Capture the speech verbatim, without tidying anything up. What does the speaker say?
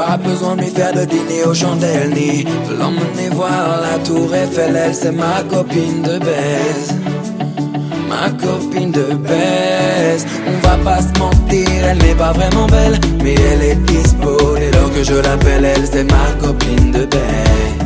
Pas besoin de lui faire de dîner aux chandelles, ni de l'emmener voir la tour Eiffel. Elle, c'est ma copine de baise, ma copine de baise. On va pas se mentir, elle n'est pas vraiment belle, mais elle est dispo dès lors que je l'appelle. Elle, c'est ma copine de baise.